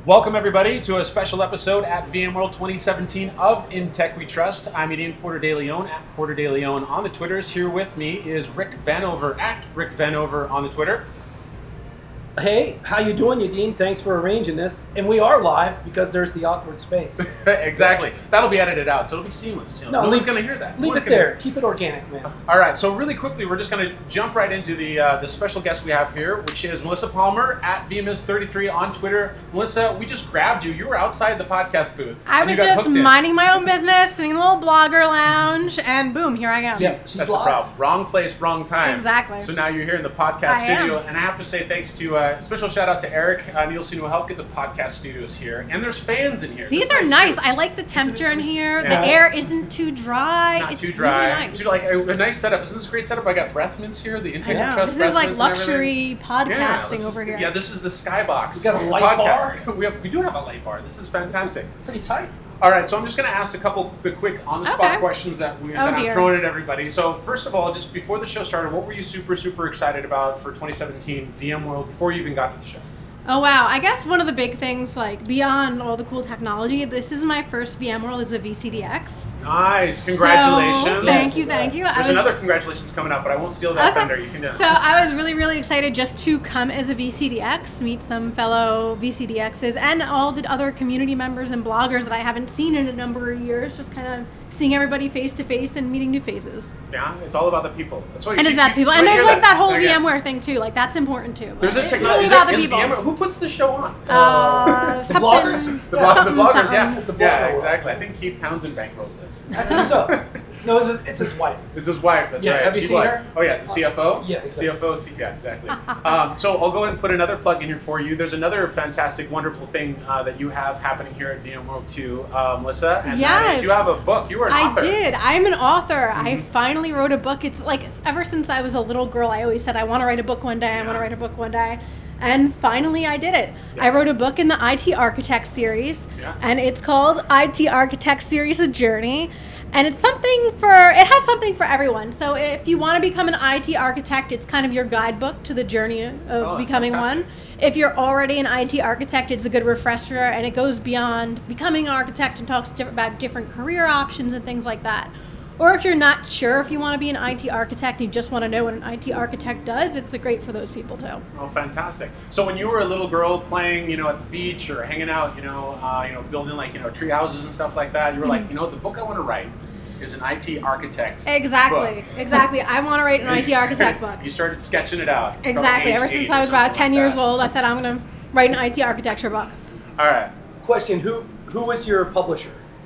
Welcome, everybody, to a special episode at VMworld 2017 of In Tech We Trust. I'm Ian Porter de Leon at Porter de Leon on the Twitters. Here with me is Rick Vanover at Rick Vanover on the Twitter. Hey, how you doing, Yadin? Thanks for arranging this. And we are live because there's the awkward space. Exactly. That'll be edited out, so it'll be seamless. No one's going to hear that. Leave it there. Keep it organic, man. All right, so really quickly, we're just going to jump right into the special guest we have here, which is Melissa Palmer at VMIS33 on Twitter. Melissa, we just grabbed you. You were outside the podcast booth. I was just minding my own business, sitting in a little blogger lounge, and boom, here I go. Yeah, that's the problem. Wrong place, wrong time. Exactly. So now you're here in the podcast studio, and I have to say thanks to special shout out to Eric Nielsen who helped get the podcast studios here. And there's fans in here. These are nice. I like the temperature in here. Yeah. The air isn't too dry. It's not too dry. Really nice. It's like a nice setup. Isn't this a great setup? I got breath mints here. The Intake of Trust This breath is like mints luxury podcasting over here. Yeah, this is the Skybox. We got a light bar. We do have a light bar. This is fantastic. This is pretty tight. All right, so I'm just going to ask a couple of the quick on-the-spot questions that I'm throwing at everybody. So first of all, just before the show started, what were you super excited about for 2017 VMworld before you even got to the show? Oh, wow. I guess one of the big things, like, beyond all the cool technology, this is my first VMworld as a VCDX. Nice. Congratulations. So, thank you. There's another congratulations coming up, but I won't steal that thunder. You can do it. So I was really excited just to come as a VCDX, meet some fellow VCDXs, and all the other community members and bloggers that I haven't seen in a number of years, just kind of seeing everybody face to face and meeting new faces. Yeah, it's all about the people. That's what it's about the people. And there's like that whole VMware thing too. Like that's important too. There's a technology. It's really about the people. VMware, who puts the show on? The bloggers. The bloggers, yeah. It's the yeah, exactly. I think Keith Townsend bankrolls this. I think so. No, it's his wife. It's his wife, that's right. Have you seen her? Oh, yes, the CFO? Yeah, exactly. CFO, yeah, exactly. So I'll go ahead and put another plug in here for you. There's another fantastic, wonderful thing that you have happening here at VMworld 2, Melissa, and that is you have a book. You are an author. I did. I'm an author. Mm-hmm. I finally wrote a book. It's like, ever since I was a little girl, I always said, I want to write a book one day. I want to write a book one day. And finally, I did it. Yes. I wrote a book in the IT Architect series, and it's called IT Architect Series: A Journey. And it has something for everyone. So if you want to become an IT architect, it's kind of your guidebook to the journey of becoming one. If you're already an IT architect, it's a good refresher, and it goes beyond becoming an architect and talks about different career options and things like that. Or if you're not sure if you want to be an IT architect and you just want to know what an IT architect does, it's great for those people too. Oh, fantastic. So when you were a little girl playing, at the beach or hanging out, building tree houses and stuff like that, you were like, the book I want to write is an IT architect Exactly. book. Exactly. I want to write an IT architect book. You started sketching it out. Exactly. Ever since I was about 10 years old, I said I'm going to write an IT architecture book. All right. Question, who was your publisher?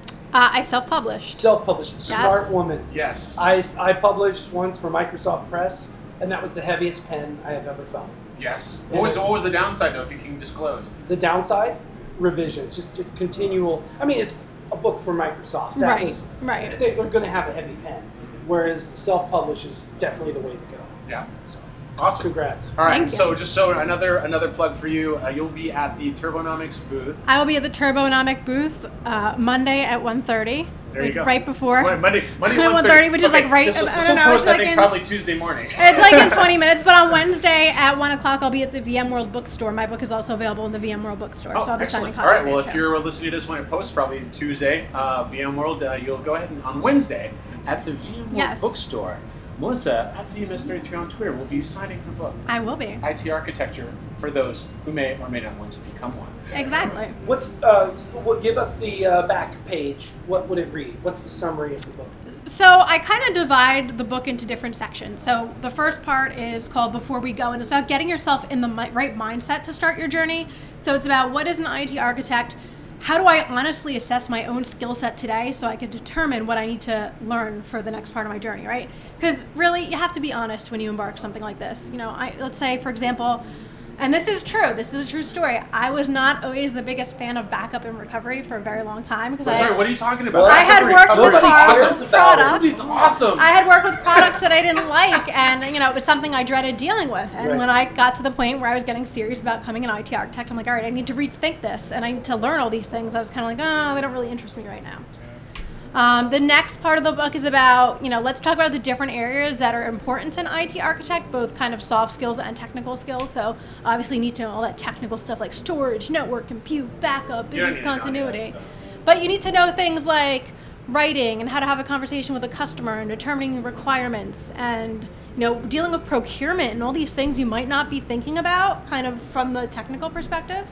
I self-published. Self-published. Smart woman. Yes. I published once for Microsoft Press, and that was the heaviest pen I have ever found. Yes. What was the downside, though, if you can disclose? The downside? Revisions. Just a continual... I mean, it's a book for Microsoft. Right. They're going to have a heavy pen, whereas self-publish is definitely the way to go. Yeah. So, awesome. Congrats. All right. So another plug for you. You'll be at the Turbonomics booth. I will be at the Turbonomic booth Monday at 1:30. There you go. Right before. Monday 1:30, which is like right. This will post, I think, probably Tuesday morning. It's like in 20 minutes, but on Wednesday at 1 o'clock, I'll be at the VMworld bookstore. My book is also available in the VMworld bookstore, so I'll be signing copies. All right. Well, if you're listening to this when it posts, probably Tuesday, VMworld, you'll go ahead and on Wednesday at the VMworld bookstore. Melissa at VMS33 on Twitter will be signing her book. I will be. IT Architecture for those who may or may not want to become one. Exactly. Give us the back page. What would it read? What's the summary of the book? So I kind of divide the book into different sections. So the first part is called Before We Go, and it's about getting yourself in the right mindset to start your journey. So it's about what is an IT architect, how do I honestly assess my own skill set today so I can determine what I need to learn for the next part of my journey, right? Because really, you have to be honest when you embark something like this. Let's say, for example, and this is true, this is a true story, I was not always the biggest fan of backup and recovery for a very long time. Sorry, what are you talking about? I had worked with products. He's awesome. I had worked with products that I didn't like, and it was something I dreaded dealing with. And when I got to the point where I was getting serious about becoming an IT architect, I'm like, all right, I need to rethink this, and I need to learn all these things. I was kind of like, they don't really interest me right now. The next part of the book is about, let's talk about the different areas that are important to an IT architect, both kind of soft skills and technical skills. So obviously you need to know all that technical stuff like storage, network, compute, backup, business continuity. But you need to know things like writing and how to have a conversation with a customer and determining requirements and dealing with procurement and all these things you might not be thinking about kind of from the technical perspective.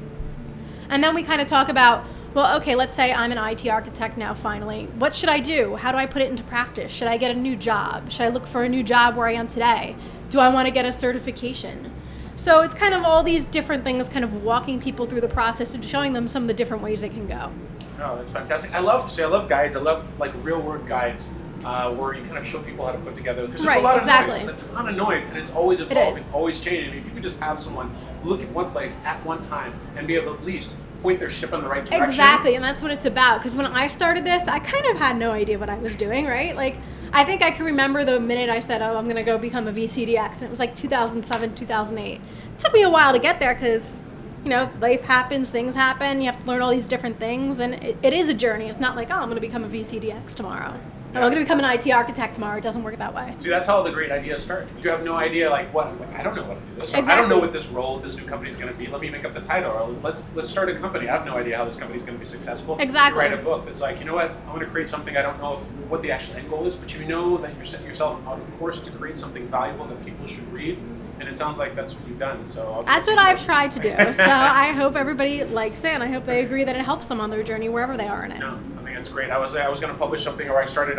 And then we kind of talk about, well, okay, let's say I'm an IT architect now finally. What should I do? How do I put it into practice? Should I get a new job? Should I look for a new job where I am today? Do I want to get a certification? So it's kind of all these different things, kind of walking people through the process and showing them some of the different ways they can go. Oh, that's fantastic. I love guides. I love like real world guides where you kind of show people how to put together, because there's a lot of noise. There's a ton of noise, and it's always evolving, always changing. If you could just have someone look at one place at one time and be able to at least point their ship in the right direction. Exactly, and that's what it's about. Because when I started this, I kind of had no idea what I was doing, right? Like, I think I can remember the minute I said, I'm going to go become a VCDX, and it was like 2007, 2008. It took me a while to get there because, life happens, things happen, you have to learn all these different things, and it is a journey. It's not like, I'm going to become a VCDX tomorrow. I'm going to become an IT architect tomorrow. It doesn't work that way. See, that's how the great ideas start. You have no idea, like, what? It's like, I don't know what to do this. Exactly. I don't know what this role of this new company is going to be. Let me make up the title. Or let's start a company. I have no idea how this company is going to be successful. Exactly. You write a book that's like, you know what? I want to create something. I don't know what the actual end goal is, but you know that you're setting yourself on course to create something valuable that people should read. And it sounds like that's what you've done. So that's what I've tried to do. So I hope everybody likes it, and I hope they agree that it helps them on their journey wherever they are in it. No, I think it's great. I was going to publish something, or I started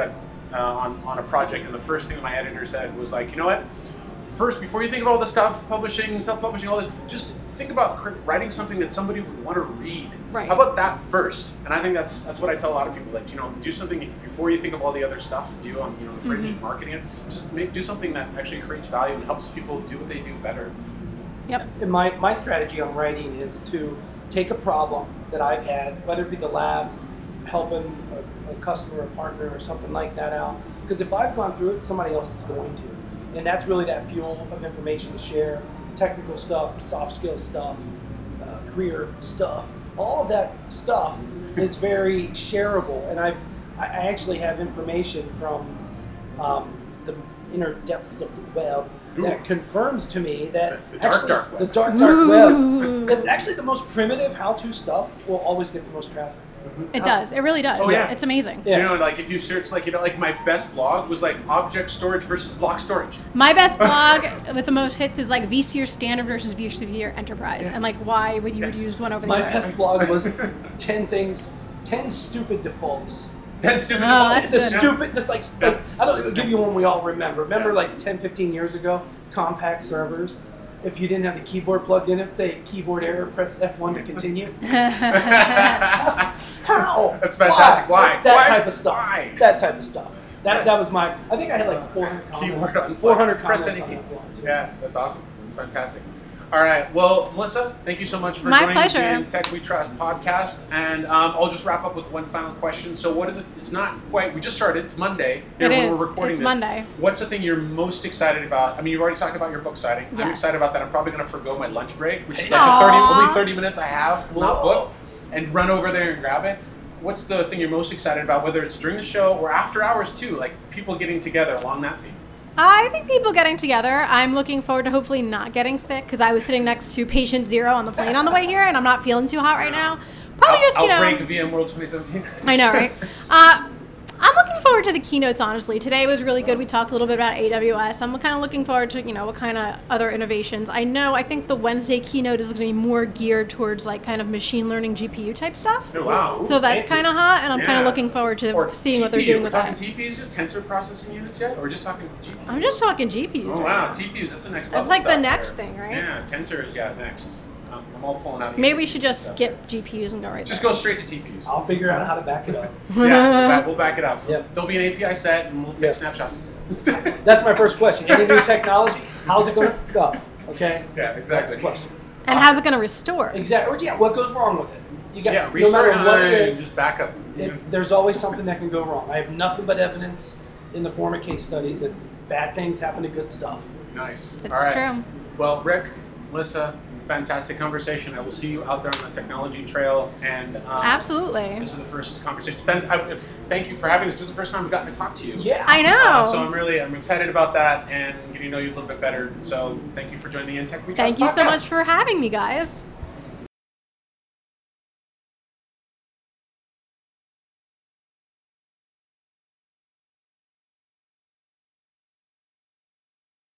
on a project, and the first thing my editor said was like, you know what? First, before you think of all this stuff, publishing, self-publishing, all this, just think about writing something that somebody would want to read. Right. How about that first? And I think that's what I tell a lot of people, that do something before you think of all the other stuff to do on the fringe and marketing it. Just do something that actually creates value and helps people do what they do better. Yep. And my strategy on writing is to take a problem that I've had, whether it be the lab, helping a customer or partner or something like that out. Because if I've gone through it, somebody else is going to. And that's really that fuel of information to share. Technical stuff, soft skill stuff, career stuff. All of that stuff is very shareable. And I actually have information from the inner depths of the web that confirms to me that the dark web. The dark web. That actually the most primitive how-to stuff will always get the most traffic. It does. It really does. Oh, yeah. It's amazing. Yeah. Do like if you search like my best blog was like object storage versus block storage. My best blog with the most hits is like vSphere Standard versus vSphere Enterprise, and like why would you use one over the other? My best blog was 10 stupid defaults. 10 stupid defaults. The stupid, just like I don't I'll give you one we all remember. Remember like 10, 15 years ago, compact servers. If you didn't have the keyboard plugged in, it'd say keyboard error, press F1 to continue. How? That's fantastic. Why? That type of stuff. Why? That type of stuff. That was my, I think I had like 400 comments. Keyboard on 400 press comments any on that blog too. Yeah, that's awesome. That's fantastic. All right. Well, Melissa, thank you so much for My joining pleasure. the Tech We Trust podcast. And I'll just wrap up with one final question. So it's not quite, we just started. It's Monday. It when is. We're recording It's this. Monday. What's the thing you're most excited about? I mean, you've already talked about your book signing. Yes. I'm excited about that. I'm probably going to forgo my lunch break, which is like the only 30 minutes I have not booked, and run over there and grab it. What's the thing you're most excited about, whether it's during the show or after hours too, like people getting together along that theme? I think people getting together. I'm looking forward to hopefully not getting sick because I was sitting next to patient 0 on the plane on the way here, and I'm not feeling too hot right now. Probably Outbreak VMworld 2017. I know, right? I'm looking forward to the keynotes, honestly. Today was really good. We talked a little bit about AWS. I'm kind of looking forward to, what kind of other innovations. I think the Wednesday keynote is going to be more geared towards like kind of machine learning GPU type stuff. Oh, wow. So that's kind of hot, and I'm kind of looking forward to seeing what they're doing with that. We're talking TPUs, just tensor processing units yet? Or just talking GPUs? I'm just talking GPUs. Oh, right wow. now. TPUs, that's the next level. That's like the stuff next there. thing, right? Yeah, tensors, next. I'm all pulling out. Maybe we should just skip GPUs and go right Just there. go straight to TPUs. I'll figure out how to back it up. Yeah, we'll back it up. Yep. There'll be an API set, and we'll take snapshots. That's my first question. Any new technology? How's it going to go? Okay? Yeah, exactly. That's the question. And how's it going to restore? Exactly. Or, what goes wrong with it? You got, restart no matter what it and is, just back up. there's always something that can go wrong. I have nothing but evidence in the form of case studies that bad things happen to good stuff. Nice. It's All right. true. Well, Rick, Melissa, fantastic conversation. I will see you out there on the technology trail. And Absolutely. This is the first conversation. Thank you for having this. This is the first time I've gotten to talk to you. Yeah. I know. So I'm excited about that and getting to know you a little bit better. So thank you for joining the In Tech We Trust Thank you so podcast. much for having me, guys.